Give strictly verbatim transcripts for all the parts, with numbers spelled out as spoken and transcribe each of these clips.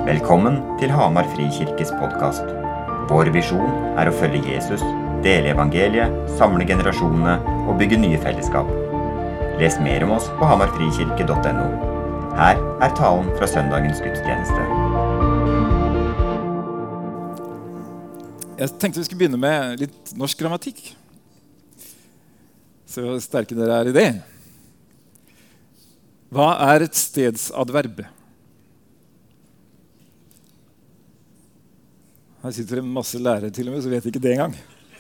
Velkommen til Hamar Frikirkes podcast. Vår visjon er å følge Jesus, dele evangeliet, samle generasjonene og bygge nye fellesskap. Les mer om oss på hamarfrikirke punktum no. Her er talen fra søndagens gudstjeneste. Jeg tenkte vi skulle begynne med litt norsk grammatikk. Så hvor sterke dere er i det. Hva er et stedsadverb? Her sitter det masse lærere til og med, så vet ikke det engang.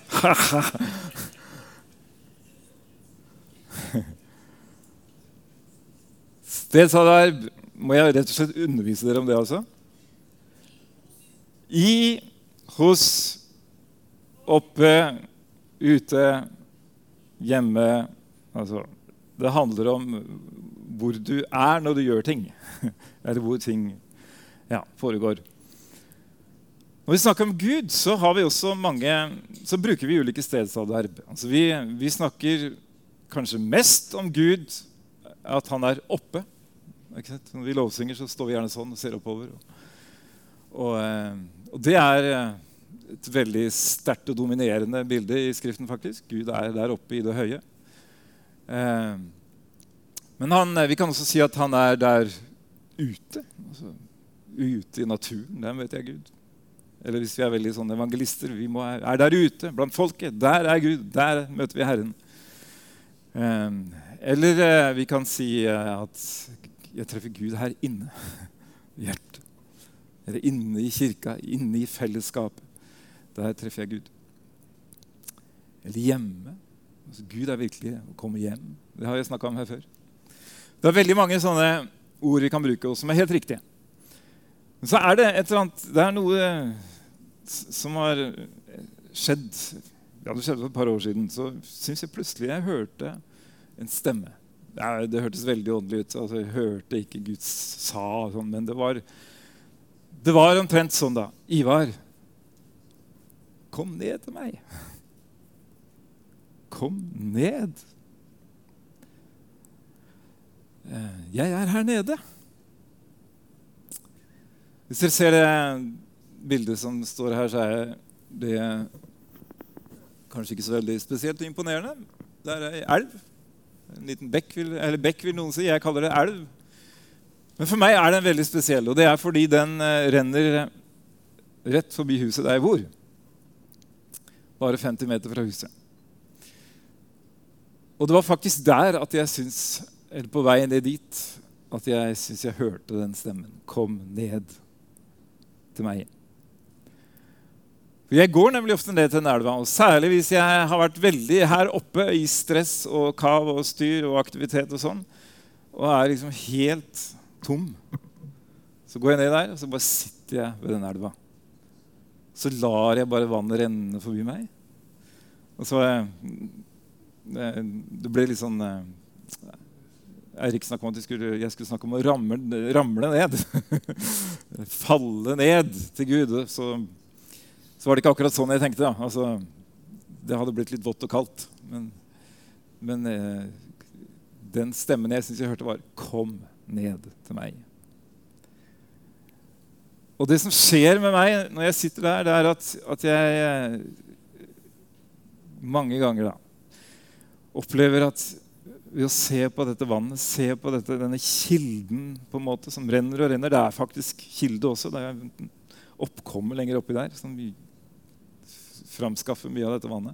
Stedsadverb, må jeg rett og slett undervise dere om det altså? I, hos, oppe, ute, hjemme. Altså, det handler om hvor du er når du gjør ting. Eller hvor ting ja, foregår. Når vi snakker om Gud, så, har vi også mange, så bruker vi ulike stedsadverb. Altså vi, vi snakker kanskje mest om Gud, at han er oppe. Når vi lovsynger, så står vi gjerne sånn og ser oppover. Og, og det er et veldig sterkt og dominerende bilde i skriften faktisk. Gud er der oppe i det høye. Men han, vi kan også si at han er der ute. Altså, ute i naturen, den vet jeg Gud. Eller hvis vi er veldig sånne evangelister, vi må, er der ute, blant folket. Der er Gud, der møter vi Herren. Eller vi kan si at jeg treffer Gud her inne, i hjertet. Eller inne i kirka, inne i fellesskapet. Der treffer jeg Gud. Eller hjemme. Altså, Gud er virkelig å komme hjem. Det har jeg snakket om her før. Det er veldig mange sånne ord vi kan bruke, som er helt riktige. Men så er det et eller annet, det er noe som har skjedd, ja det skjedde for et par år siden, så synes jeg plutselig jeg hørte en stemme. Ja, det hørtes veldig åndelig ut, altså jeg hørte ikke Gud sa, sånn, men det var, det var omtrent sånn da. Ivar, kom ned til meg. Kom ned. Jeg er her nede. Hvis dere ser det bildet som står her, så er det kanskje ikke så veldig spesielt og imponerende. Det er en elv. En liten bekk vil, eller bekk vil noen si. Jeg kaller det elv. Men for meg er den veldig spesiell, og det er fordi den renner rett forbi huset der jeg bor. Bare femti meter fra huset. Og det var faktisk der at jeg synes, eller på vei ned dit, at jeg synes jeg hørte den stemmen. Kom ned til meg. For jeg går nemlig ofte ned til den elva, og særlig hvis jeg har vært veldig her oppe i stress og kav og styr og aktivitet og sånn, og er liksom helt tom. Så går jeg ned der, og så bare sitter jeg ved den elva. Så lar jeg bare vannet renne forbi meg. Og så det, det ble litt sånn Eirik snakket om at jeg skulle, jeg skulle snakke om å ramle, ramle ned. Falle ned til Gud. Så, så var det ikke akkurat sånn jeg tenkte. Da. Altså, det hadde blitt litt vått og kaldt. Men, men eh, den stemmen jeg synes jeg hørte var kom ned til meg. Og det som skjer med meg når jeg sitter der, det er at, at jeg mange ganger da, opplever at ved å se på dette vannet, se på dette, denne kilden på en måte, som renner og renner. Det er faktisk kilde også. Det er oppkommet lenger oppi der, som vi framskaffer mye av dette vannet.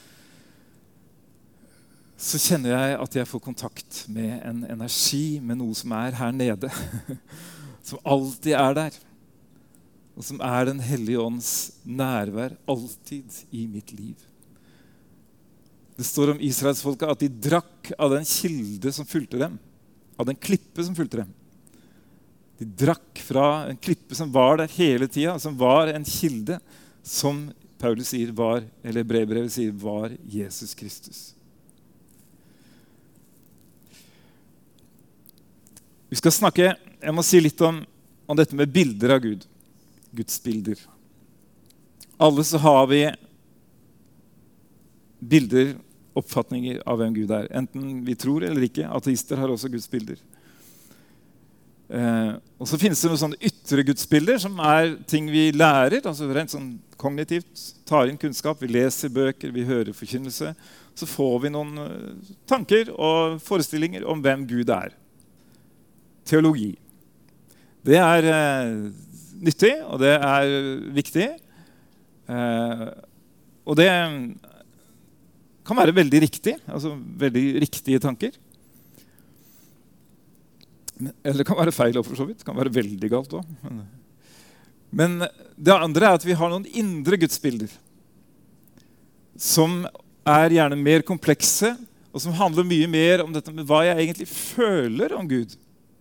Så kjenner jeg at jeg får kontakt med en energi, med noe som er her nede. Som alltid er der. Og som er den hellige ånds nærvær alltid i mitt liv. Det står om Israelsfolket at de drakk av den kilde som fulgte dem. Av den klippe som fulgte dem. De drakk fra en klippe som var der hele tiden, som var en kilde, som Paulus sier var, eller brevbrevet sier var Jesus Kristus. Vi skal snakke, jeg må si litt om, om dette med bilder av Gud. Guds bilder. Alle så har vi bilder, oppfatninger av hvem Gud er. Enten vi tror eller ikke. Ateister har også Guds bilder. Eh, Og så finnes det noen sånne ytre gudsbilder, som er ting vi lærer, altså rent sånn kognitivt, tar inn kunnskap, vi leser bøker, vi hører forkynnelse. Så får vi noen tanker og forestillinger om hvem Gud er. Teologi. Det er eh, nyttig, og det er viktig. Eh, og det kan være veldig riktig, altså veldig riktige tanker. Eller det kan være feil for så vidt. Det kan være veldig galt også. Men det andre er at vi har noen indre gudsbilder som er gjerne mer komplekse, og som handler mye mer om dette med hva jeg egentlig føler om Gud.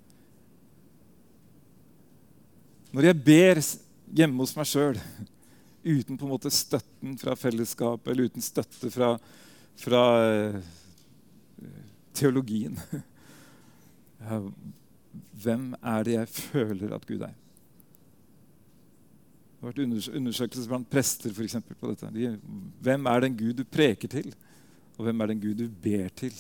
Når jeg ber hjemme hos meg selv, uten på en måte støtten fra fellesskap, eller uten støtte fra, fra uh, teologien, hvem er det jeg føler at Gud er? Det har vært undersøkelser blant prester for eksempel, på dette. De, hvem er den Gud du preker til? Og hvem er den Gud du ber til?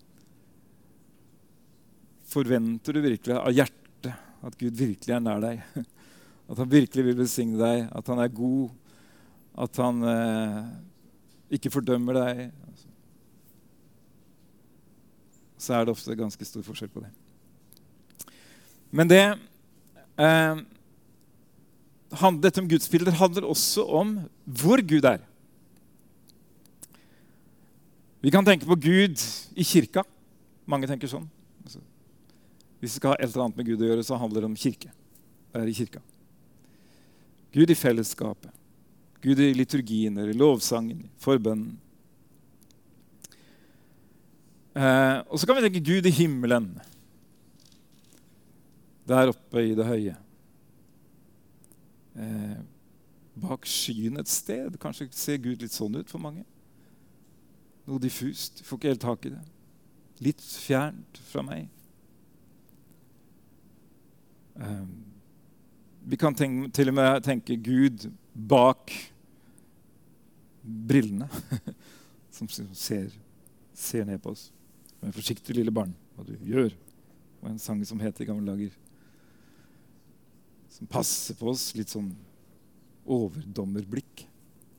Forventer du virkelig av hjertet at Gud virkelig er nær deg? At han virkelig vil besigne deg? At han er god? At han eh, ikke fordømmer deg? Så er det ofte ganske stor forskjell på det. Men det, eh, dette om gudsbilder handler også om hvor Gud er. Vi kan tenke på Gud i kirka. Mange tenker sånn. Altså, hvis vi skal ha et eller annet med Gud å gjøre, så handler det om kirke. Det er i kirka. Gud i fellesskapet. Gud i liturgien, eller lovsangen, forbønnen. Eh, og så kan vi tenke Gud i himmelen. Der oppe i det høye. Eh, bak skyen et sted. Kanskje ser Gud litt sånn ut for mange. Noe diffust. Får ikke helt tak i det. Litt fjernt fra meg. Eh, vi kan tenke, til og med tenke Gud bak brillene. Som ser, ser ned på oss. Som en forsiktig lille barn. Hva du gjør. Og en sang som heter i gamle dager. Som passer på oss, litt sånn overdommerblikk.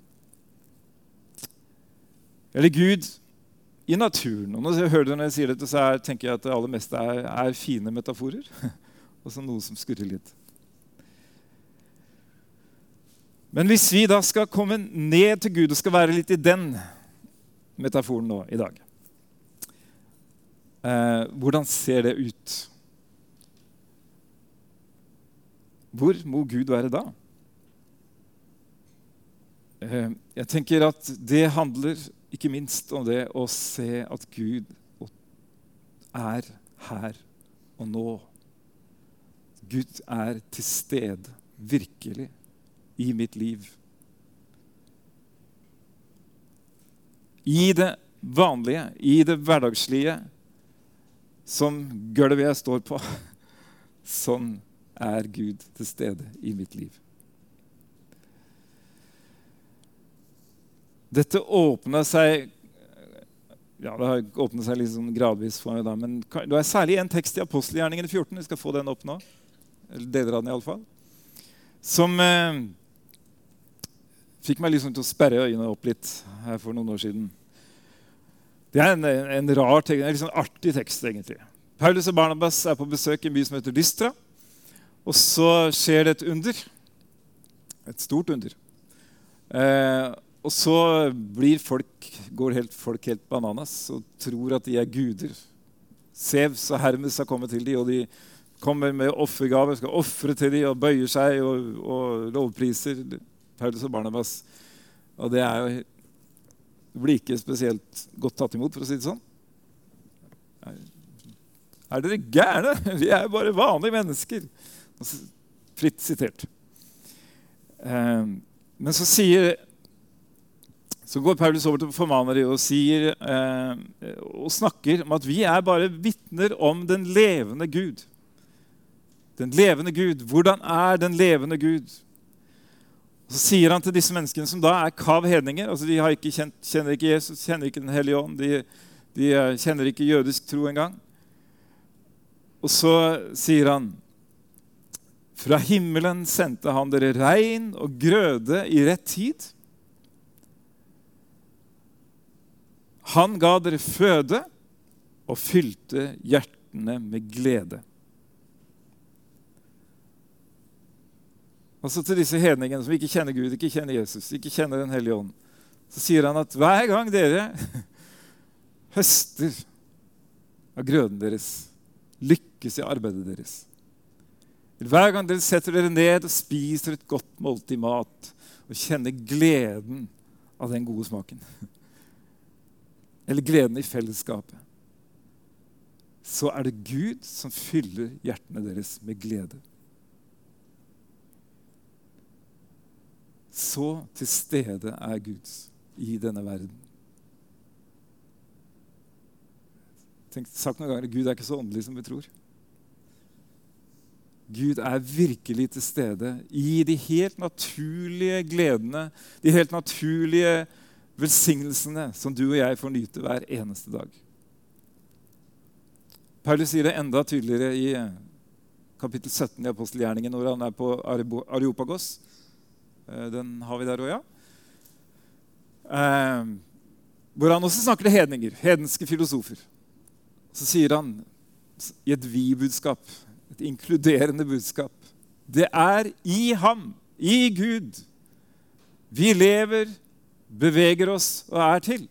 Eller Gud i naturen. Og når jeg hører det når jeg sier dette, så er, tenker jeg at det aller meste er, er fine metaforer. Og så noe som skurrer litt. Men hvis vi da skal komme ned til Gud og skal være litt i den metaforen nå i dag, eh, hvordan ser det ut? Hvor må Gud være da? Eh, jeg tenker at det handler ikke minst om det å se at Gud er her og nå. Gud er til stede, virkelig, i mitt liv. I det vanlige, i det hverdagslige, som gulvet jeg står på, sånn er Gud til stede i mitt liv. Dette åpner seg, ja, det har åpnet seg litt sånn gradvis for meg da, men det er særlig en tekst i Apostelgjerningene fjorten, vi skal få den opp nå, eller deler av den i alle fall, som eh, fikk meg liksom til å sperre øynene opp litt her for noen år siden. Det er en, en rar tekst, en litt sånn artig tekst egentlig. Paulus og Barnabas er på besøk i en by som heter Lystra, og så skjer det et under, et stort under. Eh, og så blir folk, går helt, folk helt bananas og tror at de er guder. Sevs og Hermes har kommet til dem, og de kommer med offergaver, skal offre til dem og bøyer seg og, og lovpriser Paulus og Barnabas. Og det er jo, det blir ikke spesielt godt tatt imot, for å si det sånn. Er dere gærne? Vi er bare vanlige mennesker. Fritt sitert. Eh, men så sier så går Paulus over til formanere og sier eh, og snakker om at vi er bare vitner om den levende Gud. Den levende Gud. Hvordan er den levende Gud? Og så sier han til disse menneskene som da er kav hedninger, altså de har ikke kjent, kjenner ikke Jesus, kjenner ikke den hellige ånd, de, de kjenner ikke jødisk tro engang. Og så sier han Fra himmelen sendte han dere regn og grøde i rett tid. Han ga dere føde og fylte hjertene med glede. Og så til disse hedningene som ikke kjenner Gud, ikke kjenner Jesus, ikke kjenner Den hellige ånd, så sier han at hver gang dere høster av grøden deres, lykkes i arbeidet deres, hver gang dere setter dere ned og spiser et godt måltid mat og kjenner gleden av den gode smaken, eller gleden i fellesskapet, så er det Gud som fyller hjertene deres med glede. Så til stede er Gud i denne verden. Tenk, sagt noen ganger, Gud er ikke så åndelig som vi tror. Gud er virkelig til stede i de helt naturlige gledene, de helt naturlige velsignelsene som du og jeg får nyte hver eneste dag. Paulus sier det enda tydeligere i kapittel sytten i Apostelgjerningen, når han er på Areopagos. Den har vi der også, ja. Eh, hvor han også snakker til hedninger, hedenske filosofer. Så sier han i et vi-budskap, et inkluderende budskap, det er i ham, i Gud, vi lever, beveger oss og er til.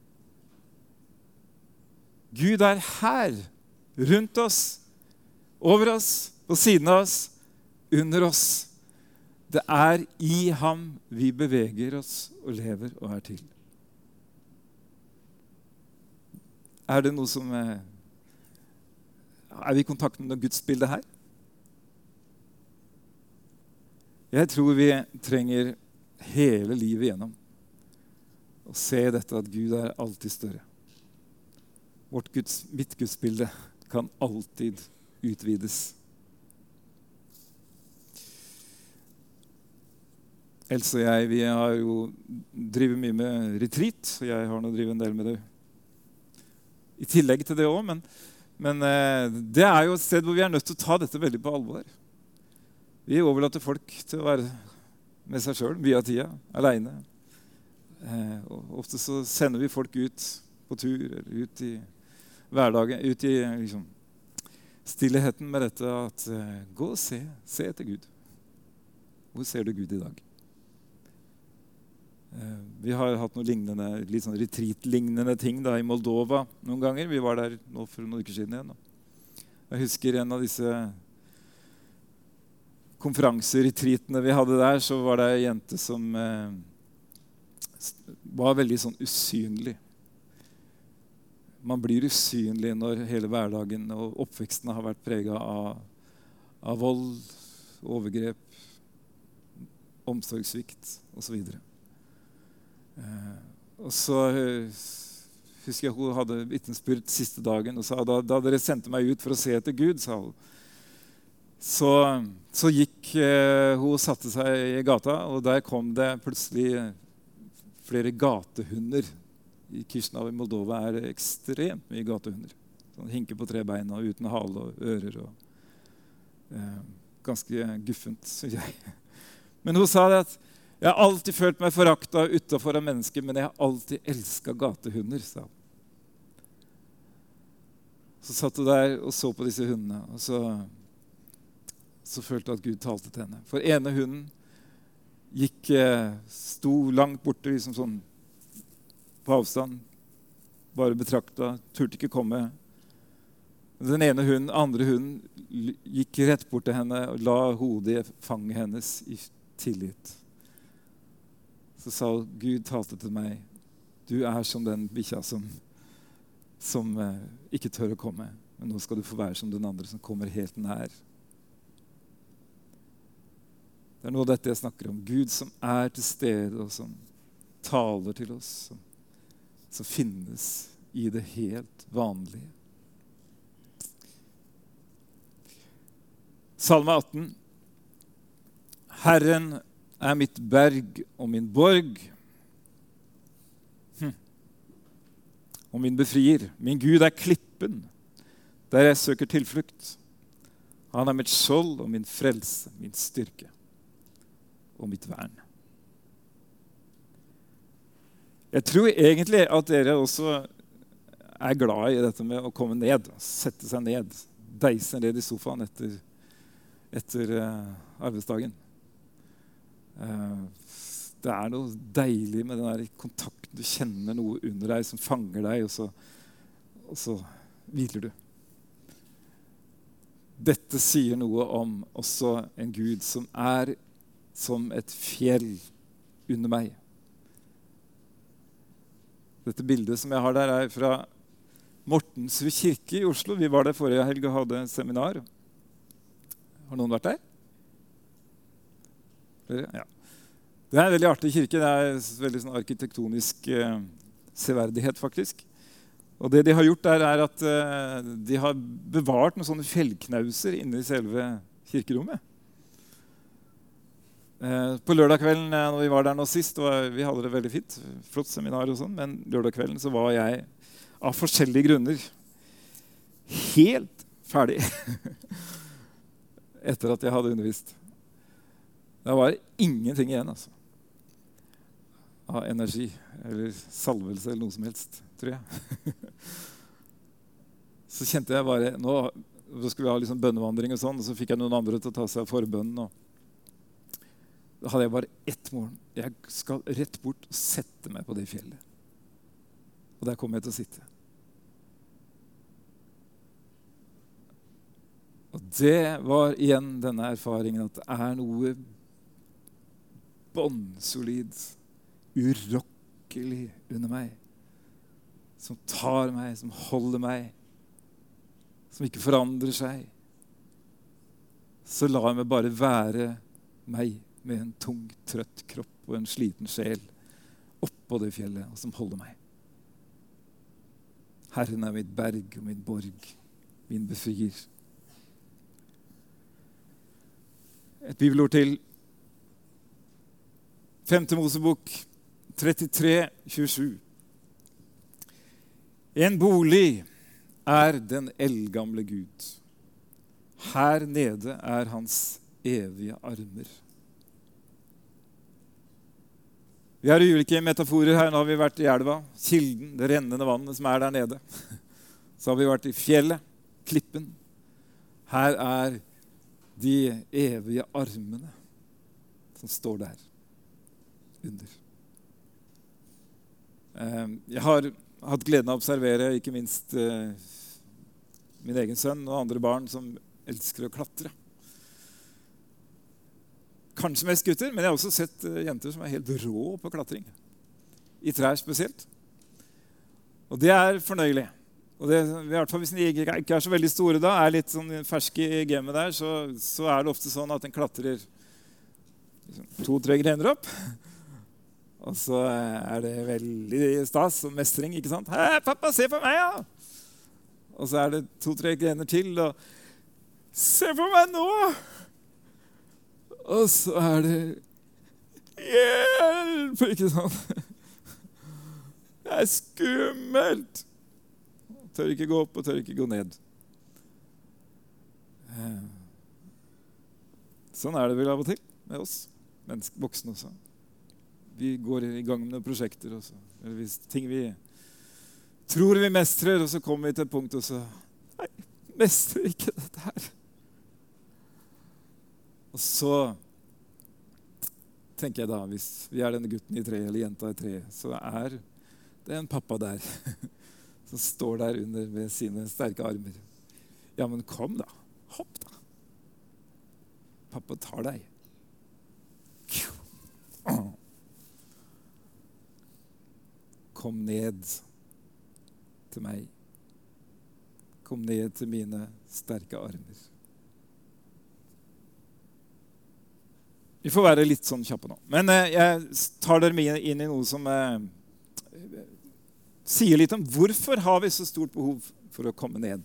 Gud er her, rundt oss, over oss, på siden av oss, under oss. Det er i ham vi beveger oss og lever og er til. Er det noe som er, er vi i kontakt med noe gudsbilde her? Jeg tror vi trenger hele livet gjennom å se dette at Gud er alltid større. Vårt Guds, mitt gudsbilde kan alltid utvides. Else og jeg, vi har jo drivet mye med retreat, og jeg har nå drivet en del med det i tillegg til det også, men, men eh, det er jo et sted hvor vi er nødt til å ta dette veldig på alvor. Vi overlater folk til å være med seg selv, mye av tida, alene. Eh, og ofte så sender vi folk ut på tur, eller ut i hverdagen, ut i liksom, stillheten med dette at eh, gå og se, se etter Gud. Hvor ser du Gud i dag? Vi har hatt noen lignende, litt sånn retreat-lignende ting da, i Moldova noen ganger. Vi var der nå for noen uker siden igjen. Da. Jeg husker en av disse konferanseretreatene vi hadde der, så var det en jente som eh, var veldig sånn usynlig. Man blir usynlig når hele hverdagen og oppveksten har vært preget av, av vold, overgrep, omsorgssvikt og så videre. Uh, og så uh, husker jeg hun hadde vitnesbyrd siste dagen og sa da, da dere sendte meg ut for å se etter Gud, sa hun, så, så gikk uh, hun og satte seg i gata, og der kom det plutselig flere gatehunder. I Kishinev i Moldova er det ekstremt mye gatehunder. Sånn, hinker på tre bein og uten hale og ører. Og, uh, ganske guffent, synes jeg. Men hun sa det at jeg har alltid følt meg foraktet utenfor av mennesker, men jeg har alltid elsket gatehunder, sa hun. Så satt hun der og så på disse hundene, og så, så følte hun at Gud talte til henne. For ene hunden gikk, sto langt borte, liksom sånn på avstand, bare betraktet, turte ikke komme. Den ene hunden, andre hunden, gikk rett bort til henne og la hodet i fanget hennes i tillit. Så sa hun, Gud talte til meg, du er som den bikkja som, som eh, ikke tør å komme, men nå skal du få være som den andre som kommer helt nær. Det er noe av dette jeg snakker om. Gud som er til stede og som taler til oss, som, som finnes i det helt vanlige. Salme atten. Herren er mitt berg og min borg, hm. og min befrier. Min Gud er klippen, der jeg søker tilflukt. Han er mitt skjold og min frelse, min styrke og mitt vern. Jeg tror egentlig at dere også er glad i dette med å komme ned, sette seg ned, deise ned i sofaen etter, etter uh, arbeidsdagen. Uh, det er noe deilig med den der kontakten. Du kjenner noe under deg som fanger deg, og så, og så hviler du. Dette sier noe om også en Gud som er som et fjell under meg. Dette bildet som jeg har der er fra Mortensrud kirke i Oslo. Vi var der forrige helg og hadde seminar. Har noen vært der? Ja. Det er en veldig artig kirke. Det er veldig sånn arkitektonisk eh, severdighet, faktisk. Og det de har gjort der, er at eh, de har bevart noen sånne fjellknauser inne i selve kirkerommet. Eh, på lørdag kvelden eh, når vi var der nå sist, var, vi hadde det veldig fint, flott seminar og sånn, men lørdag kvelden så var jeg av forskjellige grunner helt ferdig etter at jeg hadde undervist. Det var ingenting igjen, altså. Av energi, eller salvelse, eller noe som helst, tror jeg. Så kjente jeg bare, nå, nå skulle vi ha liksom bønnevandring og sånn, og så fikk jeg noen andre til å ta seg av forbønnen. Og da hadde jeg bare ett mål. Jeg skal rett bort og sette meg på det fjellet. Og der kommer jeg til å sitte. Og det var igjen denne erfaringen at det er noe båndsolid, urokkelig under meg, som tar meg, som holder meg, som ikke forandrer seg. Så la jeg meg bare være meg med en tung, trøtt kropp og en sliten sjel oppå det fjellet, og som holder meg. Herren er mitt berg og min borg, min befrier. Et bibelord til. Femte Mosebok trettitre tjuesju. En bolig er den eldgamle Gud. Her nede er hans evige armer. Vi har ulike metaforer her. Nå har vi vært i elva, kilden, det rennende vannet som er der nede. Så har vi vært i fjellet, klippen. Her er de evige armene som står der under. Jeg har hatt gleden av å observere ikke minst min egen sønn og andre barn som elsker å klatre. Kanskje mest gutter, men jeg har også sett jenter som er helt rå på klatring. I trær spesielt. Og det er fornøyelig. Og det, i hvert fall hvis de ikke er så veldig store da, er litt sånn ferske i gamet der, så, så er det ofte sånn at den klatrer liksom, to-tre grener opp. Og så er det veldig stas og mestring, ikke sant? Hei, pappa, se på meg, ja! Og så er det to-tre grener til, og se på meg nå! Og så er det hjelp, ikke sant? Det er skummelt! Tør ikke gå opp og tør ikke gå ned. Sånn er det vel av og til med oss, mennesker, voksne også. Vi går i gang med noen prosjekter også. Eller hvis ting vi tror vi mestrer, og så kommer vi til et punkt og så nei, mestrer ikke dette her. Og så tenker jeg da, hvis vi er denne gutten i tre eller jenta i tre, så er det en pappa der som står der under med sine sterke armer. Ja, men kom da. Hopp da. Pappa tar deg. Kom ned til meg. Kom ned til mine sterke armer. Vi får være litt sånn kjappe nå. Men eh, jeg tar dere med inn i noe som eh, sier litt om hvorfor har vi så stort behov for å komme ned.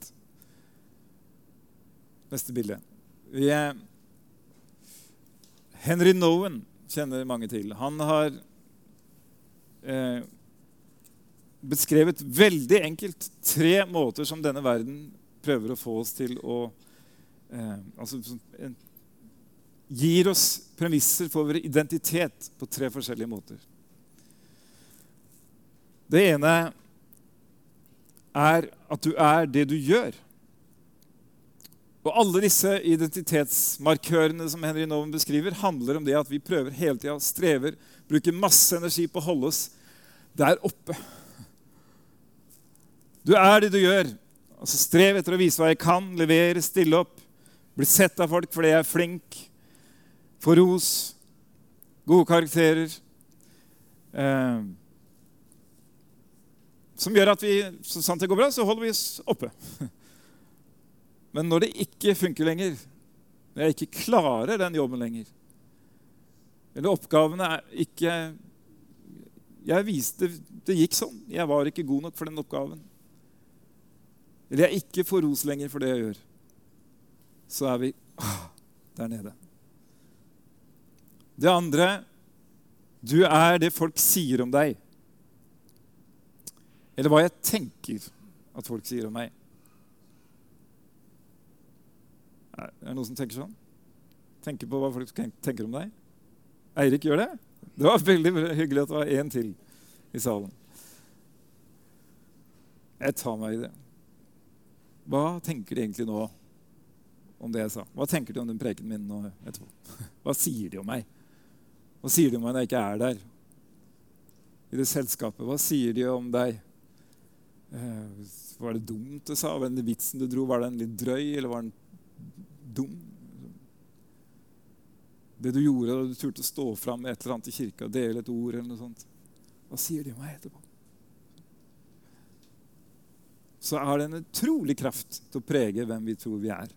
Neste bilde. Vi er Henry Nouwen kjenner mange til. Han har eh, beskrevet veldig enkelt tre måter som denne verden prøver å få oss til å eh, altså, en, gir oss premisser for vår identitet på tre forskjellige måter. Det ene er at du er det du gjør. Og alle disse identitetsmarkørene som Henry Nouwen beskriver, handler om det at vi prøver hele tiden, strever, bruker masse energi på å holde oss der oppe. Du er det du gjør. Altså strev etter å vise hva jeg kan, levere, stille opp, bli sett av folk fordi jeg er flink, få ros, gode karakterer, eh, som gjør at vi, så sant det går bra, så holder vi oss oppe. Men når det ikke funker lenger, når jeg ikke klarer den jobben lenger, eller oppgavene er ikke, jeg viste, det gikk sånn, jeg var ikke god nok for den oppgaven, eller jeg ikke får ros lenger for det jeg gjør, så er vi ah, der nede. Det andre, du er det folk sier om deg, eller hva jeg tenker at folk sier om meg. Er det noen som tenker sånn? Tenker på hva folk tenker om deg? Eirik gjør det? Det var veldig hyggelig at det var en til i salen. Jeg tar meg i det. Hva tenker de egentlig nå om det jeg sa? Hva tenker de om den preken min nå etterpå? Hva sier de om meg? Hva sier de om meg når jeg ikke er der? I det selskapet, hva sier de om deg? Eh, var det dumt du sa? Var den vitsen du dro, var den litt drøy, eller var den dum? Det du gjorde, da du turte å stå fram med et eller annet i kirka, dele et ord eller noe sånt. Hva sier de om meg etterpå? Så er det en utrolig kraft til å prege hvem vi tror vi er.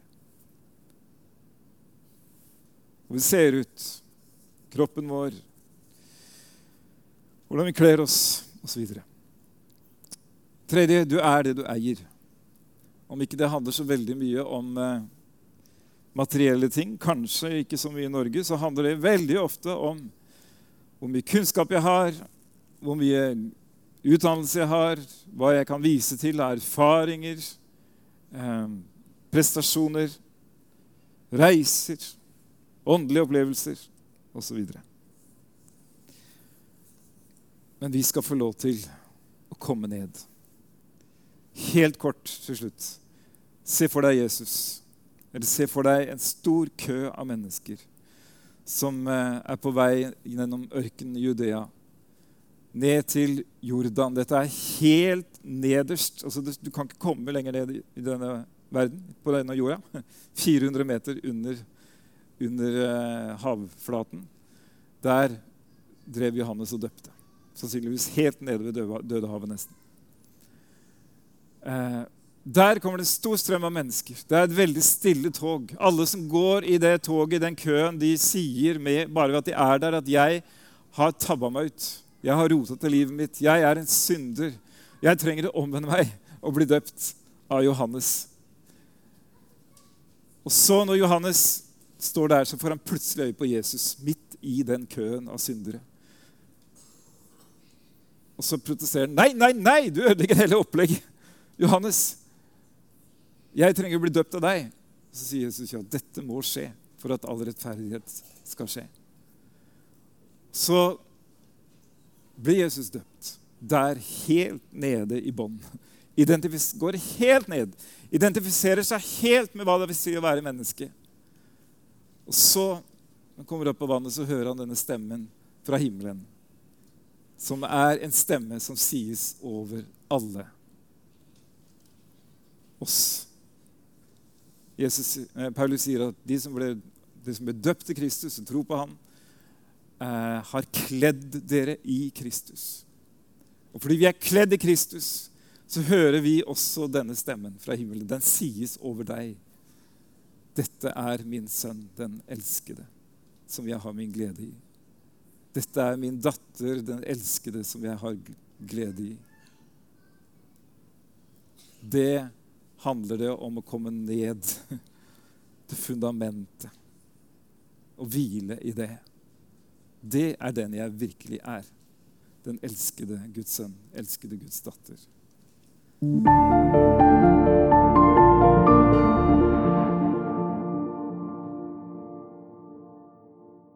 Og vi ser ut, kroppen vår, hvordan vi kler oss, og så videre. Tredje, du er det du eier. Om ikke det handler så veldig mye om eh, materielle ting, kanskje ikke så mye i Norge, så handler det veldig ofte om hvor mye kunnskap jeg har, hvor mye utdannelse jeg har, hva jeg kan vise til, erfaringer, eh, prestasjoner, reiser, åndelige opplevelser, og så videre. Men vi skal få lov til å komme ned. Helt kort til slutt. Se for deg Jesus. Eller se for deg en stor kø av mennesker som eh, er på vei gjennom ørkenen i Judea, ned til Jordan. Dette er helt nederst. Altså, du kan ikke komme lenger ned i denne verden, på denne jorda. fire hundre meter under, under uh, havflaten. Der drev Johannes og døpte. Sannsynligvis helt nede ved døde, Dødehavet nesten. Uh, der kommer det en stor strøm av mennesker. Det er et veldig stille tog. Alle som går i det toget, i den køen, de sier med, bare ved at de er der, at jeg har tabbet meg ut. Jeg har rotet til livet mitt. Jeg er en synder. Jeg trenger å omvende meg og bli døpt av Johannes. Og så når Johannes står der, så får han plutselig øye på Jesus midt i den køen av syndere. Og så protesterer han. Nei, nei, nei, du ødelegger hele opplegget. Johannes, jeg trenger å bli døpt av deg. Så sier Jesus, ja, dette må skje for at all rettferdighet skal skje. Så blir Jesus døpt der helt nede i bånd. Identifis- går helt ned. Identifiserer seg helt med hva det vil si å være menneske. Og så, når han kommer opp på vannet, så hører han denne stemmen fra himmelen, som er en stemme som sies over alle oss. Jesus, eh, Paulus sier at de som ble, de som ble døpt til Kristus og tror på han, eh, har kledd dere i Kristus. Og fordi vi er kledd i Kristus, så hører vi også denne stemmen fra himmelen. Den sies over deg. Dette er min sønn, den elskede, som jeg har min glede i. Dette er min datter, den elskede, som jeg har glede i. Det handler det om å komme ned til fundamentet og hvile i det. Det er den jeg virkelig er. Den elskede Guds sønn, elskede Guds datter.